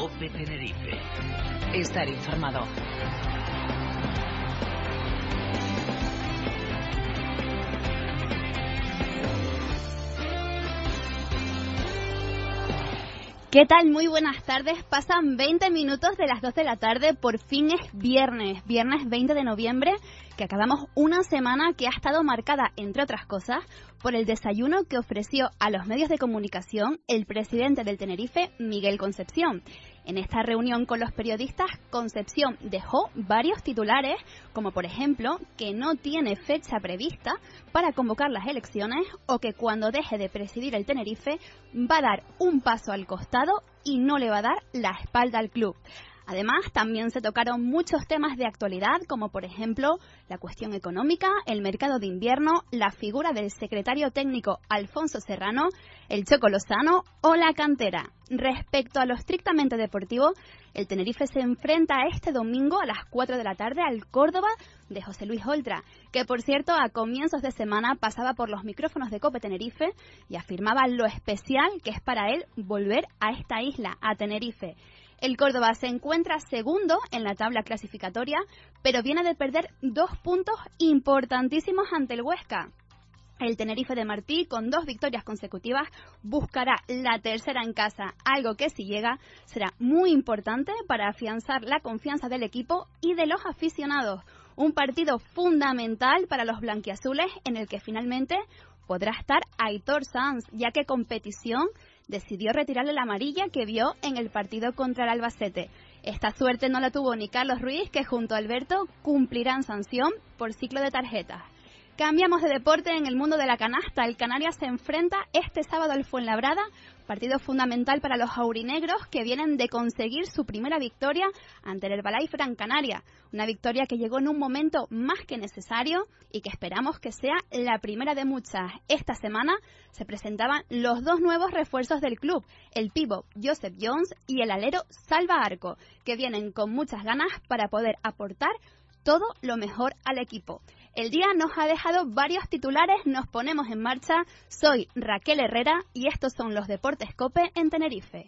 COPE Tenerife. Estar informado. ¿Qué tal? Muy buenas tardes. Pasan 20 minutos de las 2 de la tarde. Por fin es viernes 20 de noviembre, que acabamos una semana que ha estado marcada, entre otras cosas, por el desayuno que ofreció a los medios de comunicación el presidente del Tenerife, Miguel Concepción. En esta reunión con los periodistas, Concepción dejó varios titulares, como por ejemplo que no tiene fecha prevista para convocar las elecciones o que cuando deje de presidir el Tenerife va a dar un paso al costado y no le va a dar la espalda al club. Además, también se tocaron muchos temas de actualidad, como por ejemplo la cuestión económica, el mercado de invierno, la figura del secretario técnico Alfonso Serrano, el Choco Lozano o la cantera. Respecto a lo estrictamente deportivo, el Tenerife se enfrenta este domingo a las 4 de la tarde al Córdoba de José Luis Oltra, que por cierto a comienzos de semana pasaba por los micrófonos de COPE Tenerife y afirmaba lo especial que es para él volver a esta isla, a Tenerife. El Córdoba se encuentra segundo en la tabla clasificatoria, pero viene de perder 2 puntos importantísimos ante el Huesca. El Tenerife de Martí, con 2 victorias consecutivas, buscará la tercera en casa, algo que si llega será muy importante para afianzar la confianza del equipo y de los aficionados. Un partido fundamental para los blanquiazules en el que finalmente podrá estar Aitor Sanz, ya que Competición decidió retirarle la amarilla que vio en el partido contra el Albacete. Esta suerte no la tuvo ni Carlos Ruiz, que junto a Alberto cumplirán sanción por ciclo de tarjetas. Cambiamos de deporte en el mundo de la canasta. El Canarias se enfrenta este sábado al Fuenlabrada, partido fundamental para los aurinegros que vienen de conseguir su primera victoria ante el Herbalife Gran Canaria. Una victoria que llegó en un momento más que necesario y que esperamos que sea la primera de muchas. Esta semana se presentaban los 2 nuevos refuerzos del club, el pívot Joseph Jones y el alero Salva Arco, que vienen con muchas ganas para poder aportar todo lo mejor al equipo. El día nos ha dejado varios titulares, nos ponemos en marcha. Soy Raquel Herrera y estos son los Deportes COPE en Tenerife.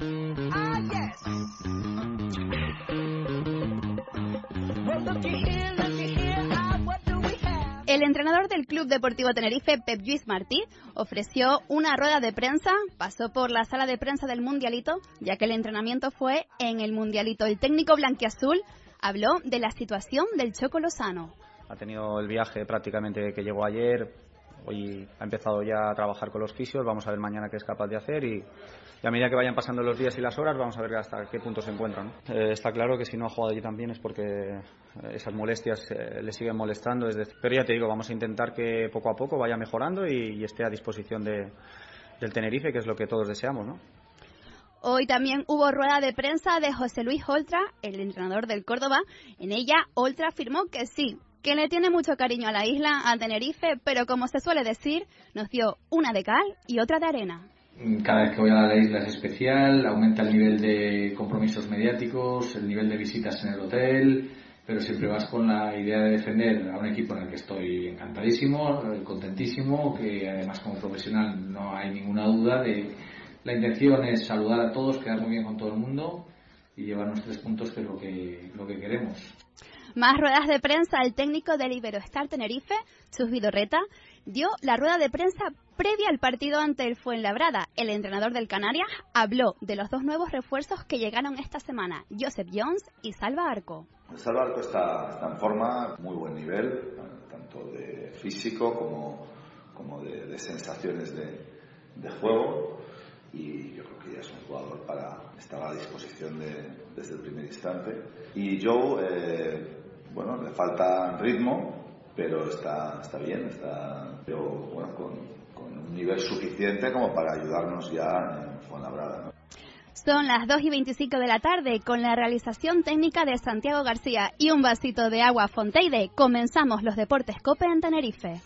El entrenador del Club Deportivo Tenerife, Pep Lluís Martí, ofreció una rueda de prensa, pasó por la sala de prensa del Mundialito, ya que el entrenamiento fue en el Mundialito. El técnico blanquiazul habló de la situación del Choco Lozano. Ha tenido el viaje prácticamente que llegó ayer, hoy ha empezado ya a trabajar con los fisios, vamos a ver mañana qué es capaz de hacer y a medida que vayan pasando los días y las horas vamos a ver hasta qué punto se encuentran. Está claro que si no ha jugado allí también es porque esas molestias le siguen molestando, pero ya te digo, vamos a intentar que poco a poco vaya mejorando y esté a disposición del Tenerife, que es lo que todos deseamos, ¿no? Hoy también hubo rueda de prensa de José Luis Oltra, el entrenador del Córdoba. En ella, Oltra afirmó que sí, que le tiene mucho cariño a la isla, a Tenerife, pero como se suele decir, nos dio una de cal y otra de arena. Cada vez que voy a la isla es especial, aumenta el nivel de compromisos mediáticos, el nivel de visitas en el hotel, pero siempre vas con la idea de defender a un equipo en el que estoy encantadísimo, contentísimo, que además como profesional no hay ninguna duda de... La intención es saludar a todos, quedar muy bien con todo el mundo y llevarnos 3 puntos, que es lo que queremos. Más ruedas de prensa. El técnico del Iberoestar Tenerife, Chus Vidorreta, dio la rueda de prensa previa al partido ante el Fuenlabrada. El entrenador del Canarias habló de los 2 nuevos refuerzos que llegaron esta semana, Joseph Jones y Salva Arco. Salva Arco está en forma, muy buen nivel, tanto de físico como de sensaciones de juego. Y yo creo que ya es un jugador para estar a disposición desde el primer instante. Y Joe, le falta ritmo, pero está bien, con un nivel suficiente como para ayudarnos ya en Fuenlabrada, ¿no? Son las 2:25 de la tarde, con la realización técnica de Santiago García y un vasito de agua Fonteide. Comenzamos los Deportes COPE en Tenerife.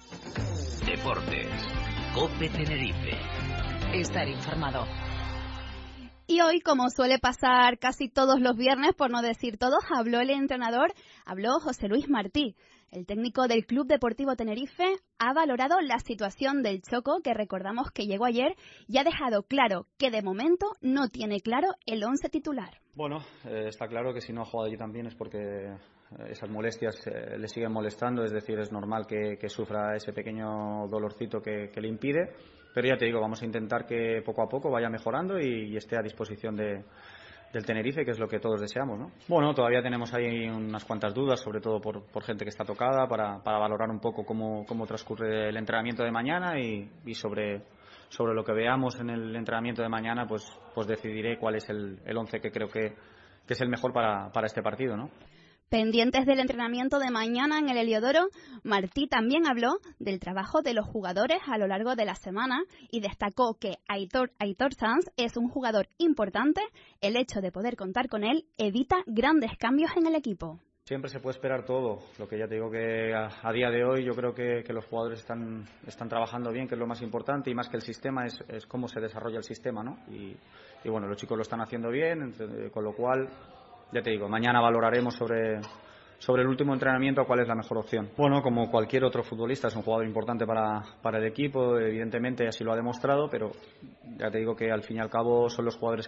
Deportes COPE Tenerife. Estar informado. Y hoy, como suele pasar casi todos los viernes, por no decir todos, habló el entrenador, habló José Luis Martí. El técnico del Club Deportivo Tenerife ha valorado la situación del Choco, que recordamos que llegó ayer, y ha dejado claro que de momento no tiene claro el 11 titular. Bueno, está claro que si no ha jugado allí también es porque esas molestias le siguen molestando, es decir, es normal que sufra ese pequeño dolorcito que le impide, pero ya te digo, vamos a intentar que poco a poco vaya mejorando y esté a disposición del Tenerife, que es lo que todos deseamos, ¿no? Bueno, todavía tenemos ahí unas cuantas dudas, sobre todo por gente que está tocada, para valorar un poco cómo transcurre el entrenamiento de mañana y sobre lo que veamos en el entrenamiento de mañana, pues decidiré cuál es el 11 que creo que es el mejor para este partido, ¿no? Pendientes del entrenamiento de mañana en el Heliodoro, Martí también habló del trabajo de los jugadores a lo largo de la semana y destacó que Aitor Sanz es un jugador importante. El hecho de poder contar con él evita grandes cambios en el equipo. Siempre se puede esperar todo, lo que ya te digo que a día de hoy yo creo que los jugadores están trabajando bien, que es lo más importante, y más que el sistema es cómo se desarrolla el sistema, ¿no? Y bueno, los chicos lo están haciendo bien, con lo cual, ya te digo, mañana valoraremos sobre el último entrenamiento cuál es la mejor opción. Bueno, como cualquier otro futbolista, es un jugador importante para el equipo, evidentemente así lo ha demostrado, pero ya te digo que al fin y al cabo son los jugadores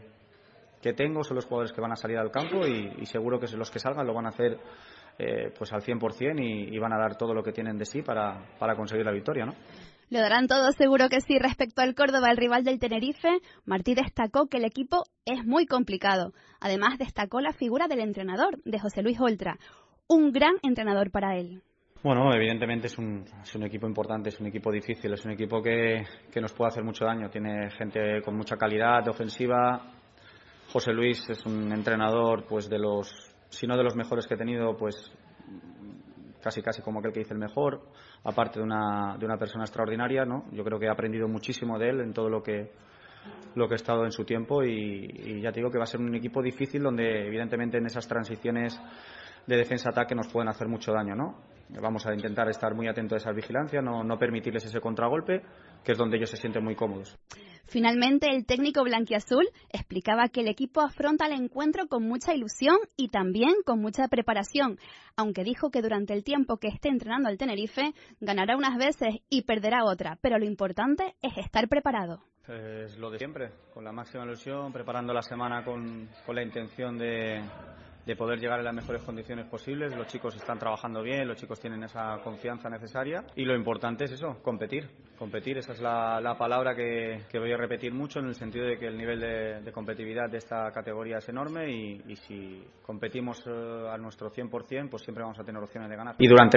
que tengo, son los jugadores que van a salir al campo y seguro que los que salgan lo van a hacer pues al 100% y van a dar todo lo que tienen de sí para conseguir la victoria, ¿no? Lo darán todo, seguro que sí. Respecto al Córdoba, el rival del Tenerife, Martí destacó que el equipo es muy complicado. Además, destacó la figura del entrenador, de José Luis Oltra, un gran entrenador para él. Bueno, evidentemente es un equipo importante, es un equipo difícil, es un equipo que nos puede hacer mucho daño. Tiene gente con mucha calidad ofensiva. José Luis es un entrenador, pues si no de los mejores que he tenido, pues casi como aquel que dice el mejor, aparte de una persona extraordinaria, ¿no? Yo creo que he aprendido muchísimo de él en todo lo que he estado en su tiempo y ya te digo que va a ser un equipo difícil donde evidentemente en esas transiciones de defensa-ataque nos pueden hacer mucho daño, ¿no? Vamos a intentar estar muy atentos a esa vigilancia, no permitirles ese contragolpe, que es donde ellos se sienten muy cómodos. Finalmente, el técnico blanquiazul explicaba que el equipo afronta el encuentro con mucha ilusión y también con mucha preparación, aunque dijo que durante el tiempo que esté entrenando al Tenerife ganará unas veces y perderá otra, pero lo importante es estar preparado. Es lo de siempre, con la máxima ilusión, preparando la semana con la intención de poder llegar en las mejores condiciones posibles. Los chicos están trabajando bien, los chicos tienen esa confianza necesaria y lo importante es eso, competir, esa es la palabra que voy a repetir mucho, en el sentido de que el nivel de competitividad de esta categoría es enorme y si competimos a nuestro 100%, pues siempre vamos a tener opciones de ganar. Y durante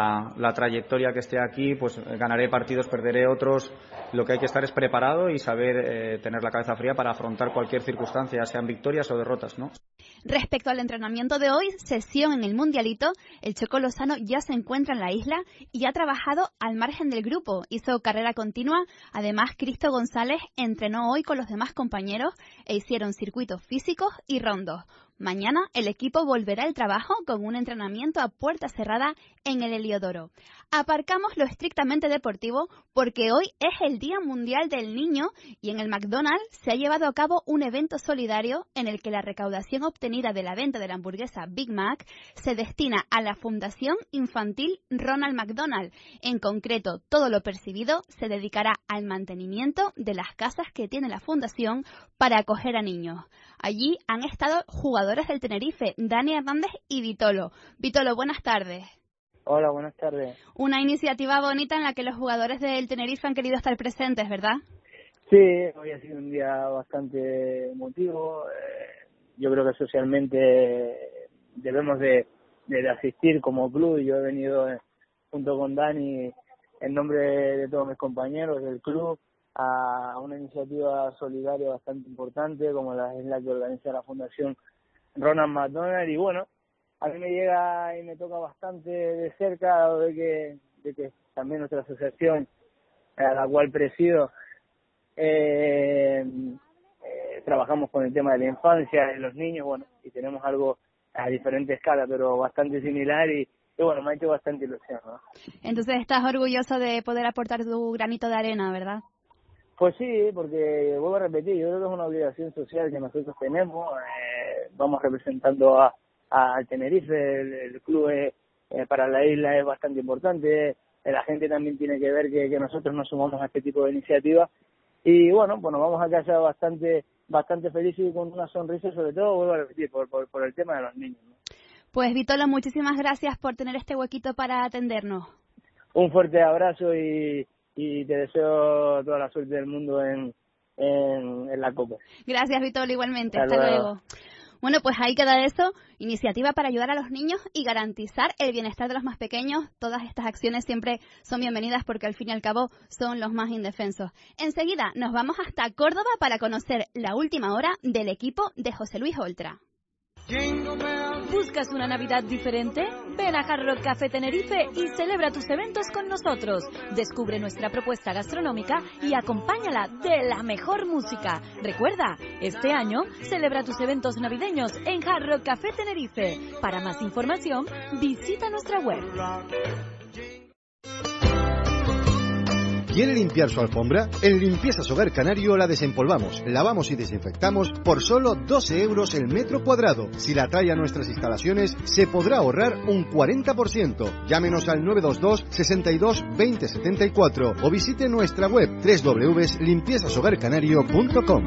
la trayectoria que esté aquí, pues ganaré partidos, perderé otros. Lo que hay que estar es preparado y saber tener la cabeza fría para afrontar cualquier circunstancia, ya sean victorias o derrotas, ¿no? Respecto al entrenamiento de hoy, sesión en el Mundialito, el Choco Lozano ya se encuentra en la isla y ha trabajado al margen del grupo. Hizo carrera continua. Además, Cristo González entrenó hoy con los demás compañeros e hicieron circuitos físicos y rondos. Mañana el equipo volverá al trabajo con un entrenamiento a puerta cerrada en el Heliodoro. Aparcamos lo estrictamente deportivo porque hoy es el Día Mundial del Niño y en el McDonald's se ha llevado a cabo un evento solidario en el que la recaudación obtenida de la venta de la hamburguesa Big Mac se destina a la Fundación Infantil Ronald McDonald. En concreto, todo lo percibido se dedicará al mantenimiento de las casas que tiene la fundación para acoger a niños. Allí han estado jugadores del Tenerife, Dani Hernández y Vitolo. Vitolo, buenas tardes. Hola, buenas tardes. Una iniciativa bonita en la que los jugadores del Tenerife han querido estar presentes, ¿verdad? Sí, hoy ha sido un día bastante emotivo. Yo creo que socialmente debemos de asistir como club. Yo he venido junto con Dani en nombre de todos mis compañeros del club a una iniciativa solidaria bastante importante como es la que organiza la Fundación Ronald McDonald y bueno, a mí me llega y me toca bastante de cerca dado de que también nuestra asociación a la cual presido trabajamos con el tema de la infancia, de los niños, bueno, y tenemos algo a diferente escala pero bastante similar y bueno, me ha hecho bastante ilusión, ¿no? Entonces estás orgulloso de poder aportar tu granito de arena, ¿verdad? Pues sí, porque vuelvo a repetir, yo creo que es una obligación social que nosotros tenemos. Vamos representando al Tenerife, el club para la isla es bastante importante. La gente también tiene que ver que nosotros nos sumamos a este tipo de iniciativas. Y bueno, pues nos vamos a casa bastante felices y con una sonrisa, sobre todo, vuelvo a repetir, por el tema de los niños, ¿no? Pues Vitolo, muchísimas gracias por tener este huequito para atendernos. Un fuerte abrazo y te deseo toda la suerte del mundo en la Copa. Gracias, Vitolo, igualmente. Hasta luego. Bueno, pues ahí queda eso, iniciativa para ayudar a los niños y garantizar el bienestar de los más pequeños. Todas estas acciones siempre son bienvenidas porque al fin y al cabo son los más indefensos. Enseguida nos vamos hasta Córdoba para conocer la última hora del equipo de José Luis Oltra. ¿Buscas una Navidad diferente? Ven a Hard Rock Café Tenerife y celebra tus eventos con nosotros. Descubre nuestra propuesta gastronómica y acompáñala de la mejor música. Recuerda, este año celebra tus eventos navideños en Hard Rock Café Tenerife. Para más información, visita nuestra web. ¿Quiere limpiar su alfombra? En Limpiezas Hogar Canario la desempolvamos, lavamos y desinfectamos por solo 12 euros el metro cuadrado. Si la trae a nuestras instalaciones, se podrá ahorrar un 40%. Llámenos al 922 62 20 74 o visite nuestra web www.limpiezashogarcanario.com.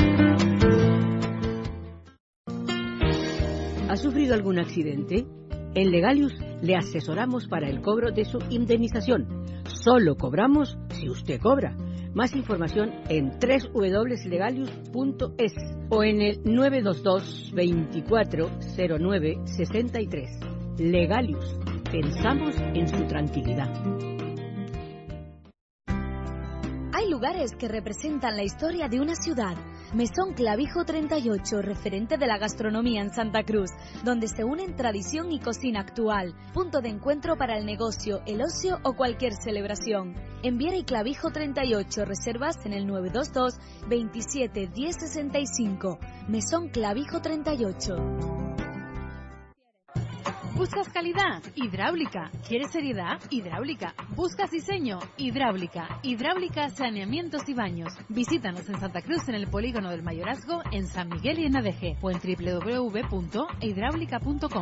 ¿Ha sufrido algún accidente? En Legalius le asesoramos para el cobro de su indemnización. Solo cobramos si usted cobra. Más información en www.legalius.es o en el 922 24 09 63. Legalius. Pensamos en su tranquilidad. Hay lugares que representan la historia de una ciudad. Mesón Clavijo 38, referente de la gastronomía en Santa Cruz, donde se unen tradición y cocina actual, punto de encuentro para el negocio, el ocio o cualquier celebración. En Viera y Clavijo 38, reservas en el 922 27 10 65. Mesón Clavijo 38. ¿Buscas calidad? Hidráulica. ¿Quieres seriedad? Hidráulica. ¿Buscas diseño? Hidráulica. Hidráulica, saneamientos y baños. Visítanos en Santa Cruz, en el Polígono del Mayorazgo, en San Miguel y en Adeje, o en www.hidráulica.com.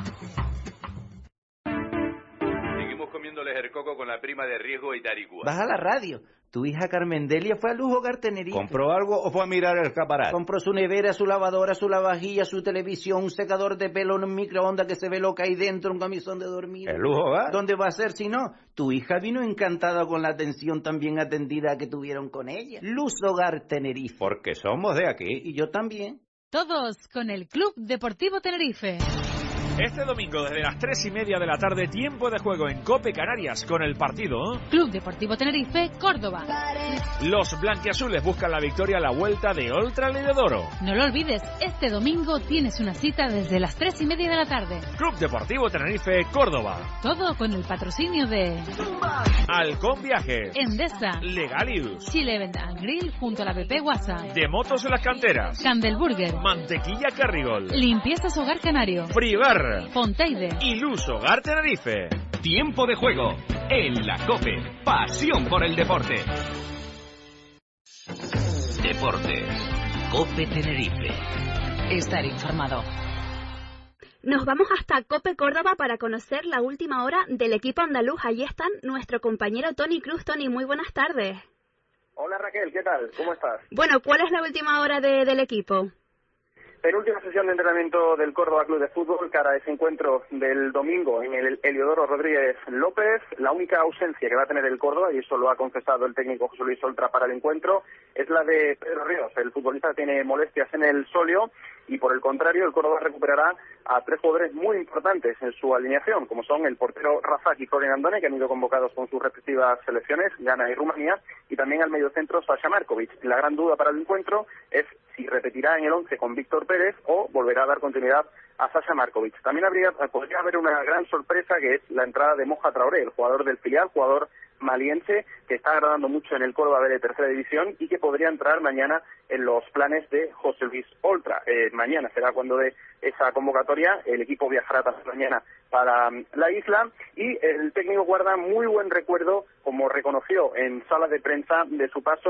Seguimos comiéndoles el coco con la prima de riesgo Itarigua. Baja la radio. Tu hija Carmendelia fue a Lujo Hogar Tenerife. ¿Compró algo o fue a mirar el escaparate? Compró su nevera, su lavadora, su lavavajilla, su televisión, un secador de pelo, un microondas que se ve loca ahí dentro, un camisón de dormir. ¿El Lujo Hogar? ¿Dónde va a ser si no? Tu hija vino encantada con la atención tan bien atendida que tuvieron con ella. Luz Hogar Tenerife. Porque somos de aquí. Y yo también. Todos con el Club Deportivo Tenerife. Este domingo desde las 3:30 de la tarde, tiempo de juego en COPE Canarias con el partido Club Deportivo Tenerife, Córdoba. Los blanquiazules buscan la victoria a la vuelta de Oltra Lededoro. No lo olvides, este domingo tienes una cita desde las 3:30 de la tarde. Club Deportivo Tenerife, Córdoba. Todo con el patrocinio de Halcón Viajes, Endesa, Legalius, Chile Event and Grill junto a la PP Guasa, De Motos en las Canteras, Candelburger, Mantequilla Carrigol, Limpiezas Hogar Canario, Fribar Fonteide y Luz Hogar Tenerife. Tiempo de juego en la COPE. Pasión por el deporte. Deportes. COPE Tenerife. Estar informado. Nos vamos hasta COPE Córdoba para conocer la última hora del equipo andaluz. Allí están nuestro compañero Tony Cruz. Tony, muy buenas tardes. Hola Raquel, ¿qué tal? ¿Cómo estás? Bueno, ¿cuál es la última hora del equipo? Penúltima sesión de entrenamiento del Córdoba Club de Fútbol cara a ese encuentro del domingo en el Heliodoro Rodríguez López. La única ausencia que va a tener el Córdoba, y eso lo ha confesado el técnico José Luis Oltra para el encuentro, es la de Pedro Ríos. El futbolista tiene molestias en el sóleo y por el contrario el Córdoba recuperará a tres jugadores muy importantes en su alineación, como son el portero Rafak y Florian Andone, que han ido convocados con sus respectivas selecciones, Ghana y Rumanía, y también al mediocentro Sasha Markovic. La gran duda para el encuentro es si repetirá en el 11 con Víctor Pérez o volverá a dar continuidad a Sasha Markovic. También podría haber una gran sorpresa, que es la entrada de Moja Traoré, el jugador del filial, jugador maliense, que está agradando mucho en el Córdoba B de tercera división y que podría entrar mañana en los planes de José Luis Oltra. Mañana será cuando dé esa convocatoria. El equipo viajará también mañana para la isla y el técnico guarda muy buen recuerdo, como reconoció en sala de prensa, de su paso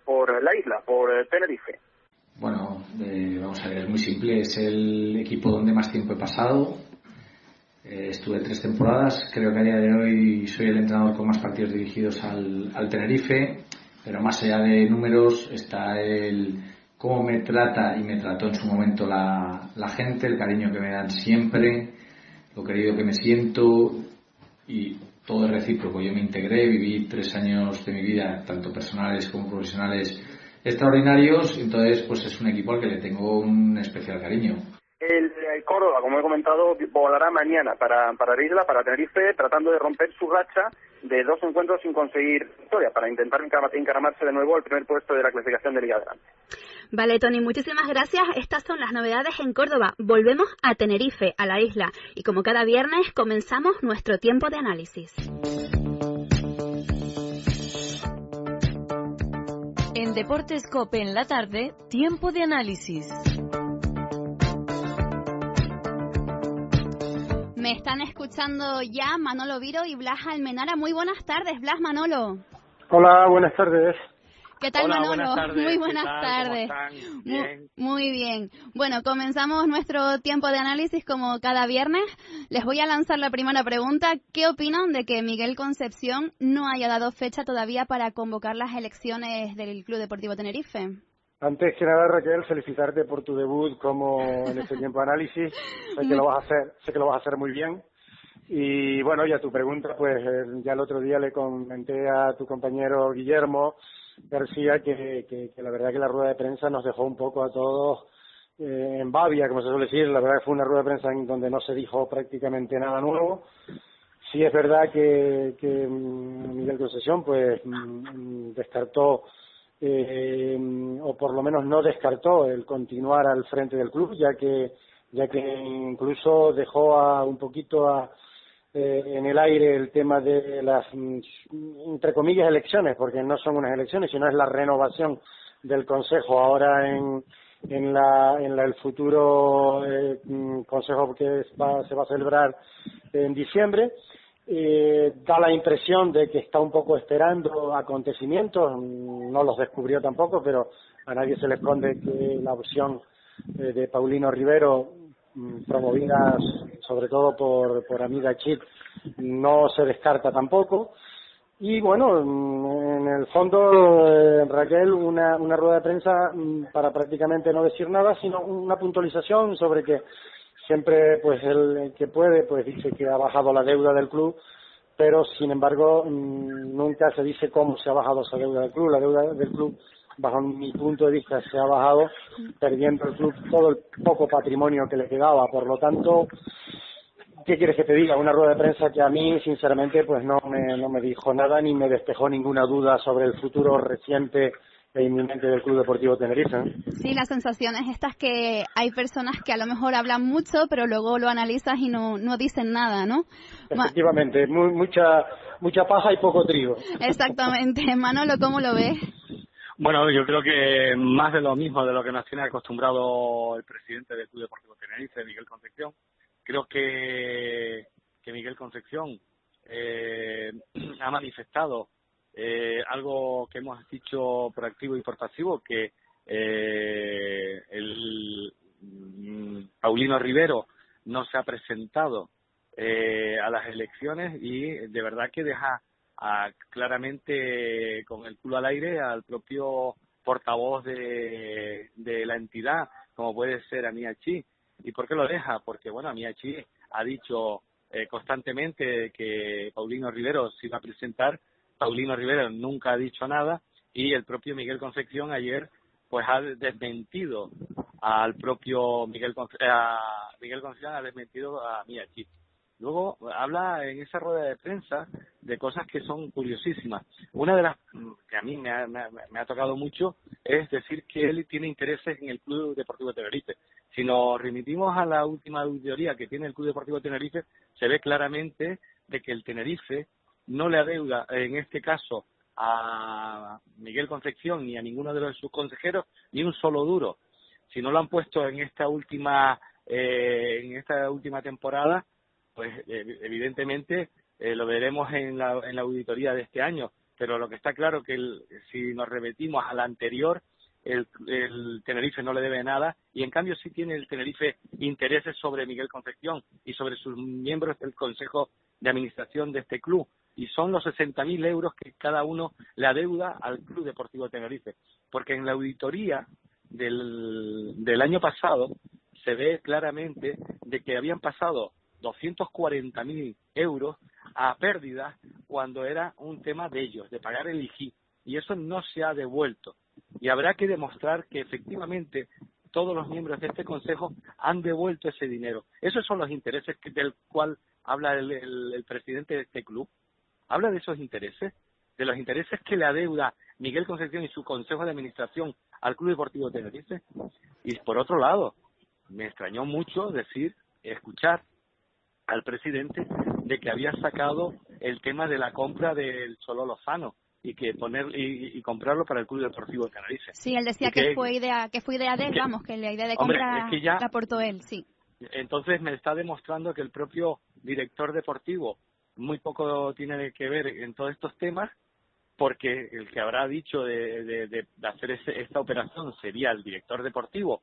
por la isla, por Tenerife. Bueno, vamos a ver, es muy simple. Es el equipo donde más tiempo he pasado. Estuve 3 temporadas. Creo que a día de hoy soy el entrenador con más partidos dirigidos al Tenerife. Pero más allá de números está el cómo me trata y me trató en su momento la gente, el cariño que me dan siempre, lo querido que me siento, y todo es recíproco. Yo me integré, viví 3 años de mi vida, tanto personales como profesionales, extraordinarios. Entonces pues es un equipo al que le tengo un especial cariño. El Córdoba, como he comentado, volará mañana para la isla, para Tenerife, tratando de romper su racha de 2 encuentros sin conseguir victoria, para intentar encaramarse de nuevo al primer puesto de la clasificación de Liga Adelante. Vale, Tony, muchísimas gracias. Estas son las novedades en Córdoba. Volvemos a Tenerife, a la isla. Y como cada viernes, comenzamos nuestro tiempo de análisis. En Deportes COPE en la tarde, tiempo de análisis. Me están escuchando ya Manolo Viro y Blas Almenara. Muy buenas tardes, Blas, Manolo. Hola, buenas tardes. ¿Qué tal, Hola, Manolo? buenas tardes. Muy buenas tardes. ¿Cómo están? Bien. Muy bien. Bueno, comenzamos nuestro tiempo de análisis como cada viernes. Les voy a lanzar la primera pregunta. ¿Qué opinan de que Miguel Concepción no haya dado fecha todavía para convocar las elecciones del Club Deportivo Tenerife? Antes que nada, Raquel, felicitarte por tu debut como en este tiempo de análisis. Sé que lo vas a hacer muy bien. Y bueno, y a tu pregunta, pues ya el otro día le comenté a tu compañero Guillermo García que la verdad que la rueda de prensa nos dejó un poco a todos en babia, como se suele decir. La verdad que fue una rueda de prensa en donde no se dijo prácticamente nada nuevo. Sí es verdad que Miguel Concepción pues descartó o por lo menos no descartó el continuar al frente del club, ya que incluso dejó un poquito en el aire el tema de las entre comillas elecciones, porque no son unas elecciones, sino es la renovación del Consejo ahora en el futuro Consejo que se va a celebrar en diciembre. Da la impresión de que está un poco esperando acontecimientos, no los descubrió tampoco, pero a nadie se le esconde que la opción de Paulino Rivero, promovida sobre todo por Amida Chit, no se descarta tampoco. Y bueno, en el fondo, Raquel, una rueda de prensa para prácticamente no decir nada, sino una puntualización sobre que siempre pues el que puede pues dice que ha bajado la deuda del club, pero sin embargo nunca se dice cómo se ha bajado esa deuda del club. La deuda del club, bajo mi punto de vista, se ha bajado perdiendo el club todo el poco patrimonio que le quedaba. Por lo tanto, ¿qué quieres que te diga? Una rueda de prensa que a mí, sinceramente, pues no me dijo nada ni me despejó ninguna duda sobre el futuro reciente e inminente del Club Deportivo Tenerife. Sí, la sensación es estas que hay personas que a lo mejor hablan mucho, pero luego lo analizas y no dicen nada, ¿no? Efectivamente, mucha paja y poco trigo. Exactamente. Manolo, ¿cómo lo ves? Bueno, yo creo que más de lo mismo de lo que nos tiene acostumbrado el presidente del Club Deportivo Tenerife, Miguel Concepción. Creo que Miguel Concepción ha manifestado algo que hemos dicho por activo y por pasivo, que el Paulino Rivero no se ha presentado a las elecciones, y de verdad que deja claramente con el culo al aire al propio portavoz de la entidad, como puede ser Amia Chi. ¿Y por qué lo deja? Porque bueno, Amia Chi ha dicho constantemente que Paulino Rivero se iba a presentar. Paulino Rivero nunca ha dicho nada, y el propio Miguel Concepción ayer pues ha desmentido al propio Miguel Concepción, ha desmentido a Amia Chi. Luego habla en esa rueda de prensa de cosas que son curiosísimas. Una de las que a mí me ha tocado mucho es decir que él tiene intereses en el Club Deportivo Tenerife. Si nos remitimos a la última auditoría que tiene el Club Deportivo Tenerife, se ve claramente de que el Tenerife no le adeuda, en este caso, a Miguel Concepción ni a ninguno de sus consejeros ni un solo duro. Si no lo han puesto en esta última temporada, pues evidentemente lo veremos en la auditoría de este año. pero lo que está claro que si nos repetimos al anterior, el Tenerife no le debe nada, y en cambio sí tiene el Tenerife intereses sobre Miguel Concepción y sobre sus miembros del Consejo de Administración de este club, y son los 60.000 euros que cada uno le adeuda al Club Deportivo Tenerife, porque en la auditoría del año pasado se ve claramente de que habían pasado 240.000 euros a pérdidas cuando era un tema de ellos, de pagar el IGI, y eso no se ha devuelto. Y habrá que demostrar que efectivamente todos los miembros de este consejo han devuelto ese dinero. Esos son los intereses del cual habla el presidente de este club. Habla de esos intereses, de los intereses que le adeuda Miguel Concepción y su consejo de administración al Club Deportivo Tenerife. Y por otro lado, me extrañó mucho escuchar al presidente de que había sacado el tema de la compra del Cholo Lozano y que y comprarlo para el Club Deportivo Tenerife. Sí, él decía que fue idea de él, vamos, que la idea de compra la aportó él, sí. Entonces me está demostrando que el propio director deportivo muy poco tiene que ver en todos estos temas, porque el que habrá dicho de hacer esta operación sería el director deportivo,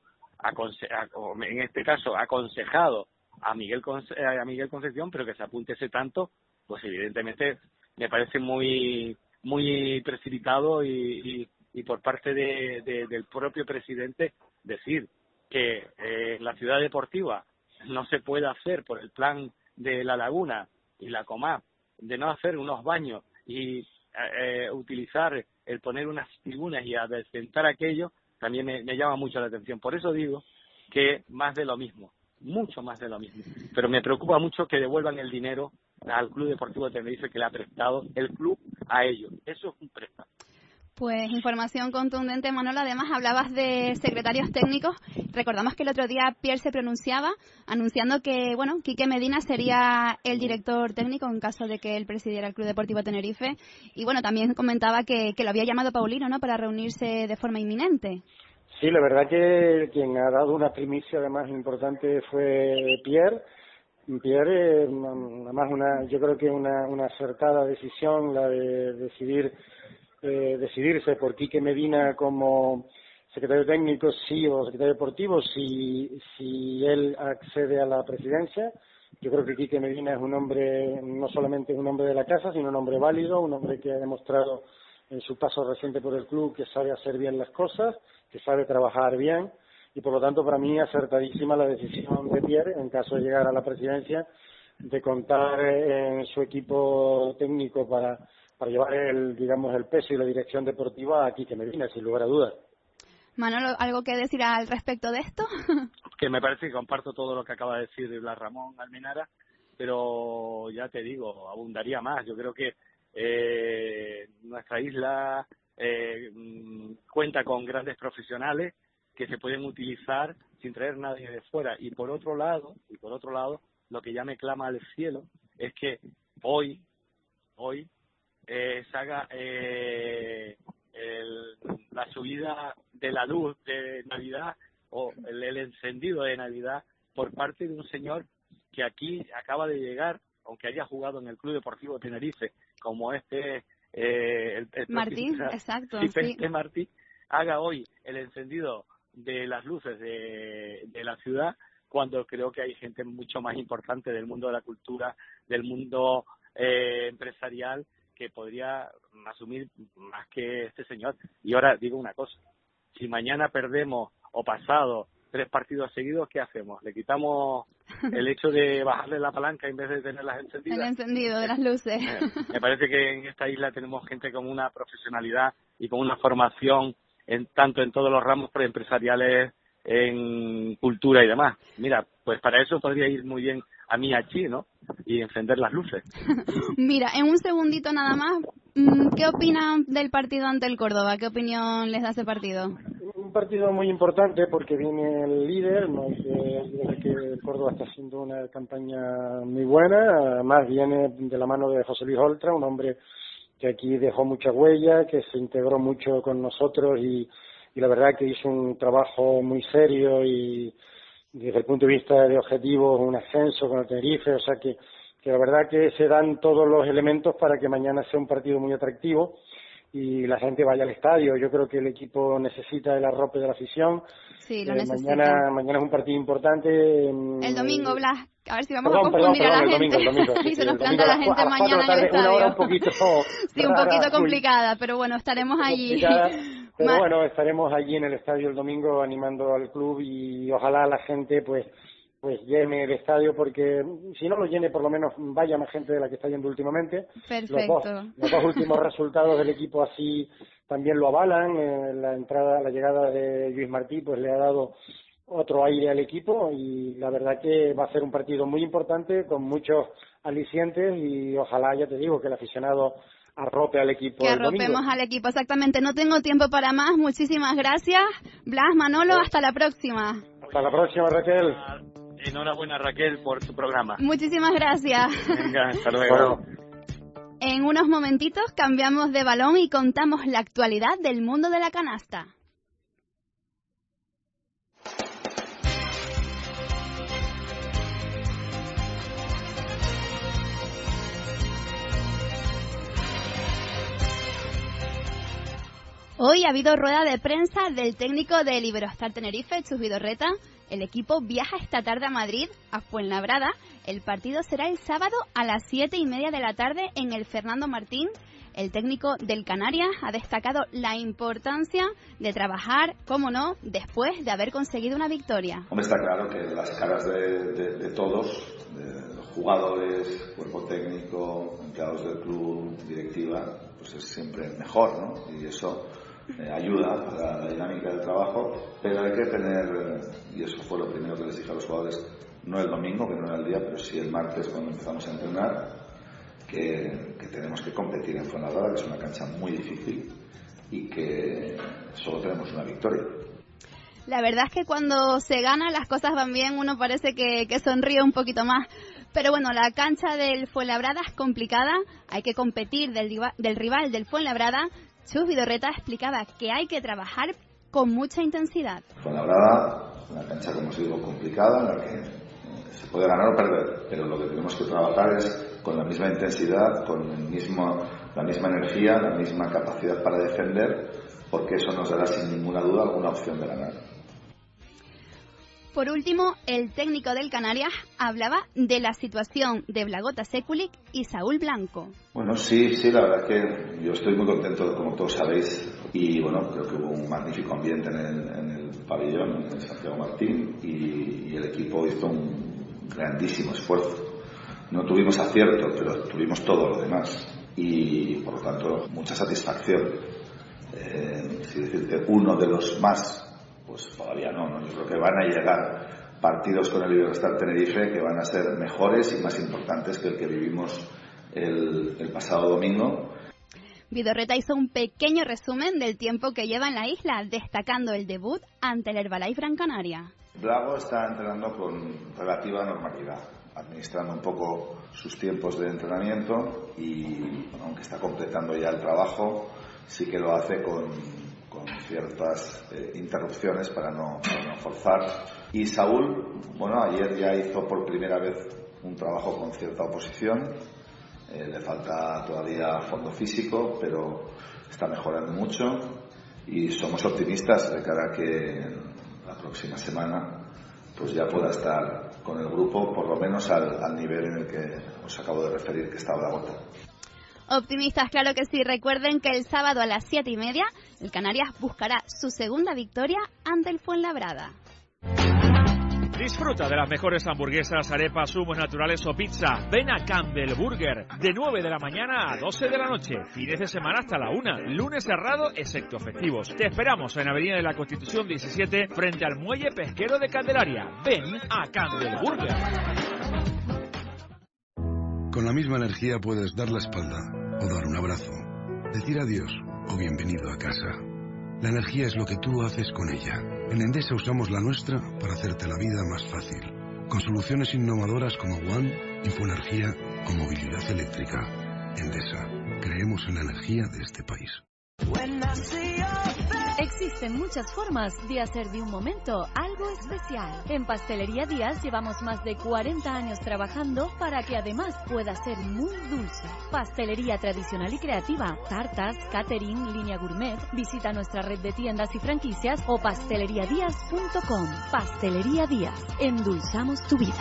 en este caso aconsejado a Miguel Concepción, pero que se apunte ese tanto, pues evidentemente me parece muy muy precipitado y por parte del propio presidente decir que la ciudad deportiva no se puede hacer por el plan de la Laguna y la Comap, de no hacer unos baños y utilizar el poner unas tribunas y adecentar aquello, también me llama mucho la atención. Por eso digo que más de lo mismo, mucho más de lo mismo. Pero me preocupa mucho que devuelvan el dinero al Club Deportivo de Tenerife que le ha prestado el club a ellos. Eso es un préstamo. Pues información contundente, Manolo. Además, hablabas de secretarios técnicos. Recordamos que el otro día Pierre se pronunciaba anunciando que, bueno, Quique Medina sería el director técnico en caso de que él presidiera el Club Deportivo Tenerife. Y, bueno, también comentaba que lo había llamado Paulino, ¿no?, para reunirse de forma inminente. Sí, la verdad que quien ha dado una primicia además importante fue Pierre. Pierre, además yo creo que una acertada decisión la de decidirse por Quique Medina como secretario técnico, sí, o secretario deportivo, si él accede a la presidencia. Yo creo que Quique Medina es un hombre, no solamente es un hombre de la casa, sino un hombre válido, un hombre que ha demostrado en su paso reciente por el club que sabe hacer bien las cosas, que sabe trabajar bien, y por lo tanto para mí acertadísima la decisión de Pierre, en caso de llegar a la presidencia, de contar en su equipo técnico para llevar el peso y la dirección deportiva a Quique Medina, sin lugar a dudas. Manolo, ¿algo que decir al respecto de esto? Que me parece que comparto todo lo que acaba de decir Ramón Almenara, pero ya te digo, abundaría más. Yo creo que nuestra isla cuenta con grandes profesionales que se pueden utilizar sin traer nadie de fuera. Y por otro lado, lo que ya me clama al cielo es que hoy se haga la subida de la luz de Navidad o el encendido de Navidad por parte de un señor que aquí acaba de llegar, aunque haya jugado en el Club Deportivo Tenerife, como el Martín, exacto, sí. Martín, haga hoy el encendido de las luces de la ciudad, cuando creo que hay gente mucho más importante del mundo de la cultura, del mundo empresarial, que podría asumir más que este señor. Y ahora digo una cosa, si mañana perdemos o pasado 3 partidos seguidos, ¿qué hacemos? ¿Le quitamos el hecho de bajarle la palanca en vez de tenerlas encendidas? El encendido de las luces. Me parece que en esta isla tenemos gente con una profesionalidad y con una formación tanto en todos los ramos empresariales, en cultura y demás. Mira, pues para eso podría ir muy bien a Miachi, ¿no? Y encender las luces. Mira, en un segundito nada más, ¿qué opinan del partido ante el Córdoba? ¿Qué opinión les da ese partido? Un partido muy importante porque viene el líder, ¿no? Que el Córdoba está haciendo una campaña muy buena, además viene de la mano de José Luis Oltra, un hombre que aquí dejó mucha huella, que se integró mucho con nosotros y la verdad que hizo un trabajo muy serio y desde el punto de vista de objetivos un ascenso con el Tenerife, o sea que la verdad que se dan todos los elementos para que mañana sea un partido muy atractivo y la gente vaya al estadio. Yo creo que el equipo necesita el arrope de la afición. Sí, lo necesita. Mañana es un partido importante. El domingo, Blas, a ver si vamos a confundir a la gente. El domingo, y se nos planta la gente mañana en el estadio. Una hora un poquito sí, un poquito complicada, pero bueno, estaremos allí. Pero bueno, estaremos allí en el estadio el domingo animando al club y ojalá la gente pues llene el estadio, porque si no lo llene, por lo menos vaya más gente de la que está yendo últimamente. Perfecto. Los dos últimos resultados del equipo así también lo avalan. La llegada de Lluís Martí pues le ha dado otro aire al equipo y la verdad que va a ser un partido muy importante con muchos alicientes y ojalá, ya te digo, que el aficionado arrope al equipo. Que arropemos al equipo, exactamente. No tengo tiempo para más. Muchísimas gracias. Blas, Manolo, hasta la próxima. Hasta la próxima, Raquel. Enhorabuena, Raquel, por tu programa. Muchísimas gracias. Venga, hasta luego. En unos momentitos cambiamos de balón y contamos la actualidad del mundo de la canasta. Hoy ha habido rueda de prensa del técnico del Iberostar Tenerife, Chus Vidorreta. El equipo viaja esta tarde a Madrid, a Fuenlabrada. El partido será el sábado a las 7:30 de la tarde en el Fernando Martín. El técnico del Canarias ha destacado la importancia de trabajar, cómo no, después de haber conseguido una victoria. Hombre, está claro que las caras de todos, de los jugadores, cuerpo técnico, empleados del club, directiva, pues es siempre mejor, ¿no? Y eso ayuda a la dinámica del trabajo, pero hay que tener, y eso fue lo primero que les dije a los jugadores, no el domingo, que no era el día, pero sí el martes cuando empezamos a entrenar, que tenemos que competir en Fuenlabrada, que es una cancha muy difícil y que solo tenemos una victoria. La verdad es que cuando se gana las cosas van bien, uno parece que sonríe un poquito más. Pero bueno, la cancha del Fuenlabrada es complicada, hay que competir del rival del Fuenlabrada. Chus Vidorreta explicaba que hay que trabajar con mucha intensidad. Fuenlabrada, una cancha, como os digo, complicada, en la que se puede ganar o perder, pero lo que tenemos que trabajar es con la misma intensidad, con la misma energía, la misma capacidad para defender, porque eso nos dará sin ninguna duda alguna opción de ganar. Por último, el técnico del Canarias hablaba de la situación de Blagota Sekulic y Saúl Blanco. Bueno, sí, la verdad que yo estoy muy contento, como todos sabéis, y bueno, creo que hubo un magnífico ambiente en el pabellón, en Santiago Martín, y el equipo hizo un grandísimo esfuerzo. No tuvimos acierto, pero tuvimos todo lo demás, y por lo tanto, mucha satisfacción. Si decirte uno de los más, pues todavía no. Yo creo que van a llegar partidos con el Iberostar Tenerife que van a ser mejores y más importantes que el que vivimos el pasado domingo. Vidorreta hizo un pequeño resumen del tiempo que lleva en la isla, destacando el debut ante el Herbalife Gran Canaria. Blago está entrenando con relativa normalidad, administrando un poco sus tiempos de entrenamiento y aunque está completando ya el trabajo, sí que lo hace con ciertas interrupciones para no forzar. Y Saúl, bueno, ayer ya hizo por primera vez un trabajo con cierta oposición. Le falta todavía fondo físico, pero está mejorando mucho y somos optimistas de cara a que la próxima semana pues ya pueda estar con el grupo, por lo menos al nivel en el que os acabo de referir que está Blagota. Optimistas, claro que sí. Recuerden que el sábado a las 7:30 el Canarias buscará su segunda victoria ante el Fuenlabrada. Disfruta de las mejores hamburguesas, arepas, zumos naturales o pizza. Ven a Campbell Burger, de 9 de la mañana a 12 de la noche. Fines de semana hasta la 1. Lunes cerrado, excepto festivos. Te esperamos en Avenida de la Constitución 17, frente al Muelle Pesquero de Candelaria. Ven a Campbell Burger. Con la misma energía puedes dar la espalda o dar un abrazo, decir adiós o bienvenido a casa. La energía es lo que tú haces con ella. En Endesa usamos la nuestra para hacerte la vida más fácil. Con soluciones innovadoras como One, Infoenergía o movilidad eléctrica. Endesa, creemos en la energía de este país. Existen muchas formas de hacer de un momento algo especial. En Pastelería Díaz llevamos más de 40 años trabajando para que además pueda ser muy dulce. Pastelería tradicional y creativa, tartas, catering, línea gourmet. Visita nuestra red de tiendas y franquicias o pasteleriadiaz.com. Pastelería Díaz, endulzamos tu vida.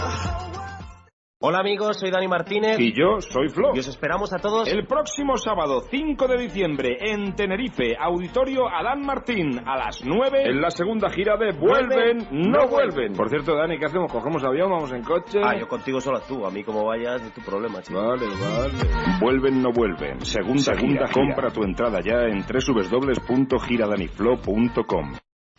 Hola amigos, soy Dani Martínez. Y yo soy Flo. Y os esperamos a todos el próximo sábado 5 de diciembre en Tenerife, Auditorio Adán Martín, a las 9, en la segunda gira de Vuelven, no vuelven. Por cierto, Dani, ¿qué hacemos? ¿Cogemos avión? ¿Vamos en coche? Yo contigo solo tú, a mí como vayas es tu problema, chico. Vale. Vuelven, no vuelven. Segunda gira. Compra tu entrada ya en www.giradaniflo.com.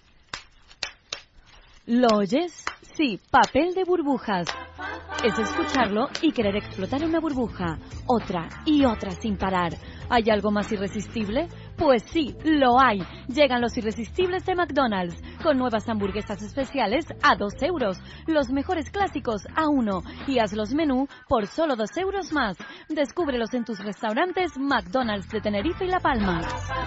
¿Lo oyes? Sí, papel de burbujas. Es escucharlo y querer explotar una burbuja, otra y otra sin parar. ¿Hay algo más irresistible? Pues sí, lo hay. Llegan los irresistibles de McDonald's, con nuevas hamburguesas especiales a 2 euros, los mejores clásicos a 1, y hazlos menú por solo 2 euros más. Descúbrelos en tus restaurantes McDonald's de Tenerife y La Palma.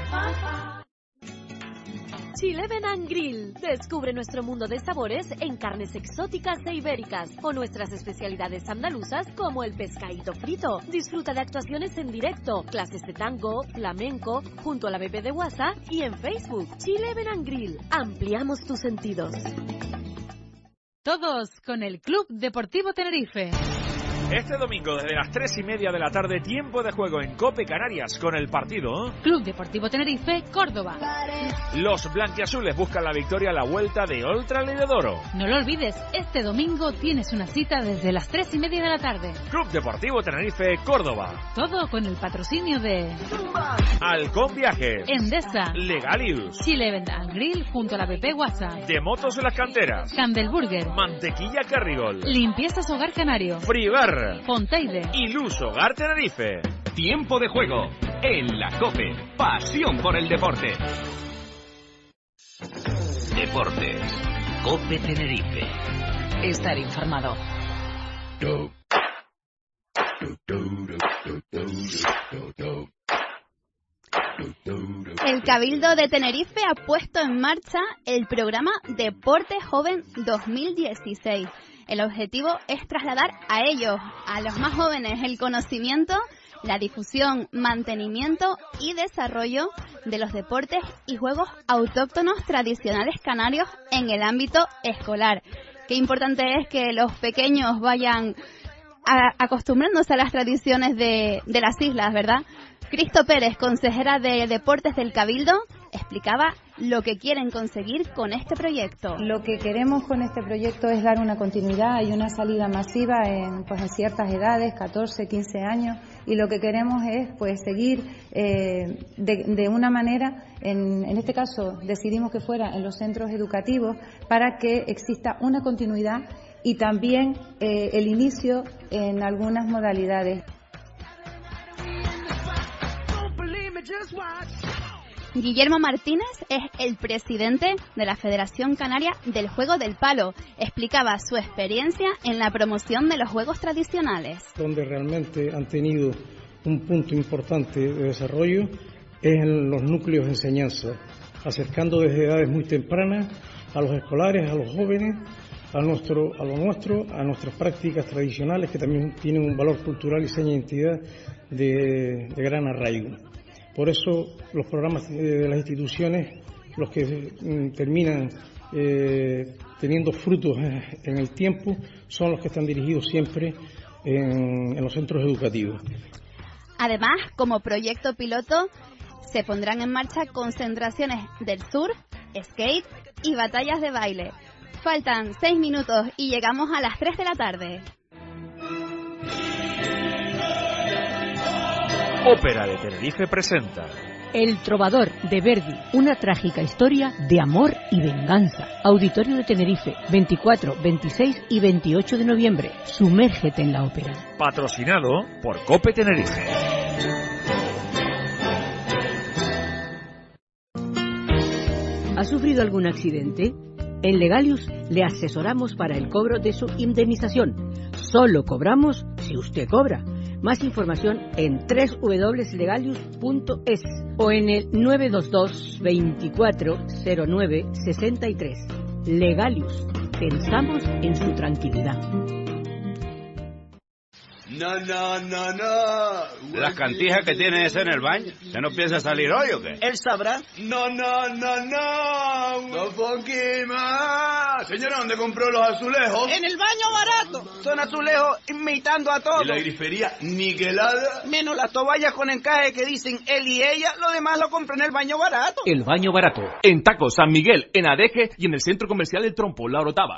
Chileven and Grill. Descubre nuestro mundo de sabores en carnes exóticas e ibéricas o nuestras especialidades andaluzas como el pescadito frito. Disfruta de actuaciones en directo, clases de tango, flamenco, junto a la bebé de WhatsApp y en Facebook. Chileven and Grill. Ampliamos tus sentidos. Todos con el Club Deportivo Tenerife. Este domingo desde las 3:30 de la tarde, tiempo de juego en Cope Canarias con el partido Club Deportivo Tenerife, Córdoba. Los blanquiazules buscan la victoria a la vuelta de Oltra Leredoro. No lo olvides, este domingo tienes una cita desde las 3:30 de la tarde. Club Deportivo Tenerife, Córdoba. Todo con el patrocinio de Halcón Viajes, Endesa, Legalius, Chileven and Grill junto a la BP WhatsApp, de Motos Las Canteras, Candelburger, Mantequilla Carrigol, Limpiezas Hogar Canario, Fribar, Fonteide y Luz Hogar Tenerife. Tiempo de juego en la COPE. Pasión por el deporte. Deportes. COPE Tenerife. Estar informado. El Cabildo de Tenerife ha puesto en marcha el programa Deporte Joven 2016. El objetivo es trasladar a ellos, a los más jóvenes, el conocimiento, la difusión, mantenimiento y desarrollo de los deportes y juegos autóctonos tradicionales canarios en el ámbito escolar. Qué importante es que los pequeños vayan acostumbrándose a las tradiciones de las islas, ¿verdad? Cristo Pérez, consejera de Deportes del Cabildo, explicaba lo que quieren conseguir con este proyecto. Lo que queremos con este proyecto es dar una continuidad y una salida masiva en ciertas edades, 14, 15 años, y lo que queremos es seguir de una manera, en este caso decidimos que fuera en los centros educativos, para que exista una continuidad y también el inicio en algunas modalidades. Guillermo Martínez es el presidente de la Federación Canaria del Juego del Palo. Explicaba su experiencia en la promoción de los juegos tradicionales. Donde realmente han tenido un punto importante de desarrollo es en los núcleos de enseñanza, acercando desde edades muy tempranas a los escolares, a los jóvenes, a lo nuestro, a nuestras prácticas tradicionales que también tienen un valor cultural y seña de identidad de gran arraigo. Por eso los programas de las instituciones, los que terminan teniendo frutos en el tiempo, son los que están dirigidos siempre en los centros educativos. Además, como proyecto piloto, se pondrán en marcha concentraciones del surf, skate y batallas de baile. Faltan 6 minutos y llegamos a las 3 de la tarde. Ópera de Tenerife presenta El Trovador de Verdi, una trágica historia de amor y venganza. Auditorio de Tenerife, 24, 26 y 28 de noviembre. Sumérgete en la ópera. Patrocinado por COPE Tenerife. ¿Ha sufrido algún accidente? En Legalius le asesoramos para el cobro de su indemnización. Solo cobramos si usted cobra. Más información en www.legalius.es o en el 922 24 09 63. Legalius, pensamos en su tranquilidad. No. Las cantijas que tiene ese en el baño. ¿Ya no piensa salir hoy o qué? Él sabrá. No. No poquito más. Señora, ¿dónde compró los azulejos? En el baño barato. Son azulejos imitando a todos. ¿Y la grifería niquelada? Menos las toallas con encaje que dicen él y ella, lo demás lo compré en el baño barato. El baño barato. En Taco, San Miguel, en Adeje y en el centro comercial El Trompo, La Orotava.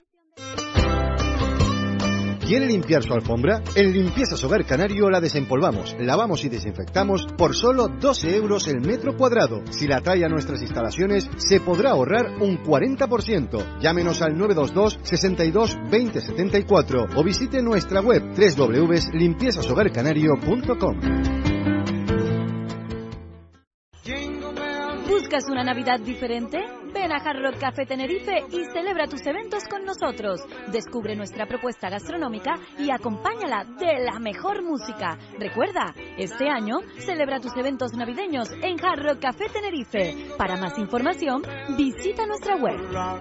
¿Quiere limpiar su alfombra? En Limpiezas Hogar Canario la desempolvamos, lavamos y desinfectamos por solo 12 euros el metro cuadrado. Si la trae a nuestras instalaciones, se podrá ahorrar un 40%. Llámenos al 922 62 20 74 o visite nuestra web www.limpiezashogarcanario.com. ¿Buscas una Navidad diferente? Ven a Hard Rock Café Tenerife y celebra tus eventos con nosotros. Descubre nuestra propuesta gastronómica y acompáñala de la mejor música. Recuerda, este año celebra tus eventos navideños en Hard Rock Café Tenerife. Para más información, visita nuestra web.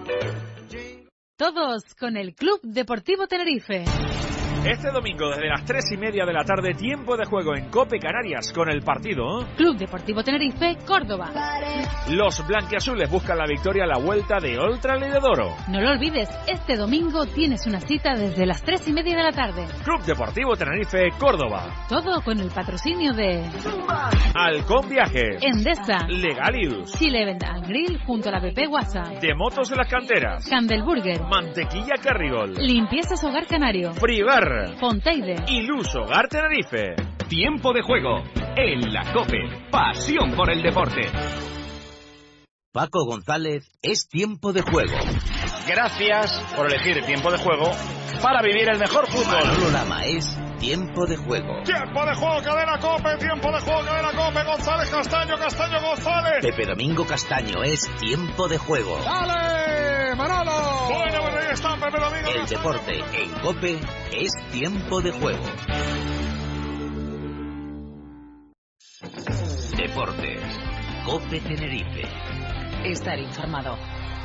Todos con el Club Deportivo Tenerife. Este domingo desde las 3:30 de la tarde, tiempo de juego en COPE Canarias con el partido Club Deportivo Tenerife, Córdoba. Los blanquiazules buscan la victoria a la vuelta de Oltra Lededoro. No lo olvides, este domingo tienes una cita desde las 3:30 de la tarde. Club Deportivo Tenerife, Córdoba. Todo con el patrocinio de Halcón Viajes, Endesa, Legalius, Chile Event and Grill junto a la BP Guasa, De Motos en las Canteras, Candelburger, Mantequilla Carrigol, Limpiezas Hogar Canario, Fribar, Fonteide y Luz Hogar Tenerife. Tiempo de juego en la COPE. Pasión por el deporte. Paco González, es tiempo de juego. Gracias por elegir Tiempo de Juego para vivir el mejor fútbol. Manolo Lama, es tiempo de juego. Tiempo de juego, cadena COPE. Tiempo de juego, cadena COPE. González, Castaño, González. Pepe Domingo Castaño, es tiempo de juego. ¡Dale, Manolo! Bueno, ahí está Pepe Domingo. El deporte en COPE es tiempo de juego. Deportes. COPE Tenerife. Estar informado.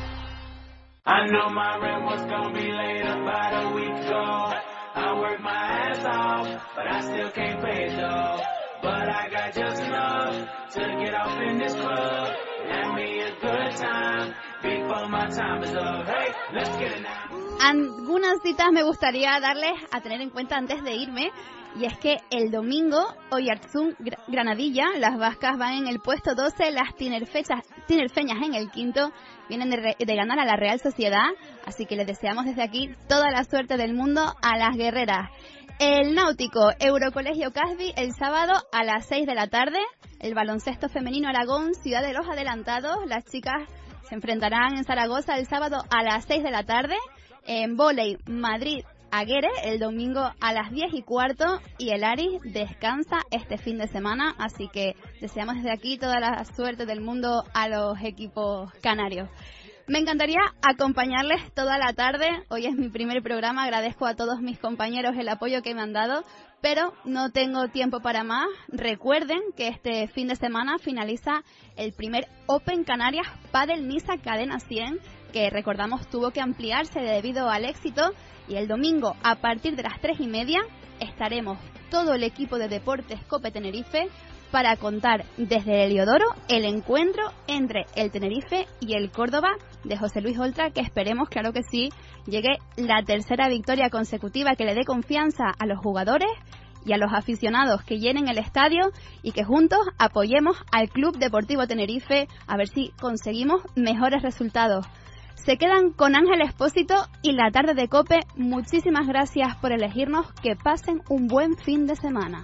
I know my rent was gonna be late about a week ago. I worked my ass off, but I still can't pay it though. But I got just enough to get off in this club. Have me a good time before my time is up. Hey, let's get it now. Algunas citas me gustaría darles a tener en cuenta antes de irme, y es que el domingo Oyarzún Granadilla, las vascas van en el puesto 12, las tinerfeñas en el quinto, vienen de ganar a la Real Sociedad, así que les deseamos desde aquí toda la suerte del mundo a las guerreras. El náutico Eurocolegio Casby el sábado a las 6 de la tarde, el baloncesto femenino Aragón, Ciudad de los Adelantados, las chicas se enfrentarán en Zaragoza el sábado a las 6 de la tarde, en vóley Madrid Aguere el domingo a las 10:15 y el Aris descansa este fin de semana, así que deseamos desde aquí toda la suerte del mundo a los equipos canarios. Me encantaría acompañarles toda la tarde, hoy es mi primer programa, agradezco a todos mis compañeros el apoyo que me han dado, pero no tengo tiempo para más. Recuerden que este fin de semana finaliza el primer Open Canarias Padel Nisa Cadena 100, que recordamos tuvo que ampliarse debido al éxito, y el domingo a partir de las 3:30 estaremos todo el equipo de Deportes COPE Tenerife para contar desde el Heliodoro el encuentro entre el Tenerife y el Córdoba de José Luis Oltra, que esperemos, claro que sí, llegue la tercera victoria consecutiva que le dé confianza a los jugadores y a los aficionados que llenen el estadio y que juntos apoyemos al Club Deportivo Tenerife a ver si conseguimos mejores resultados. Se quedan con Ángel Expósito y la tarde de COPE. Muchísimas gracias por elegirnos. Que pasen un buen fin de semana.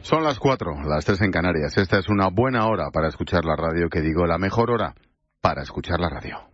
Son las 4, las 3 en Canarias. Esta es una buena hora para escuchar la radio, que digo, la mejor hora para escuchar la radio.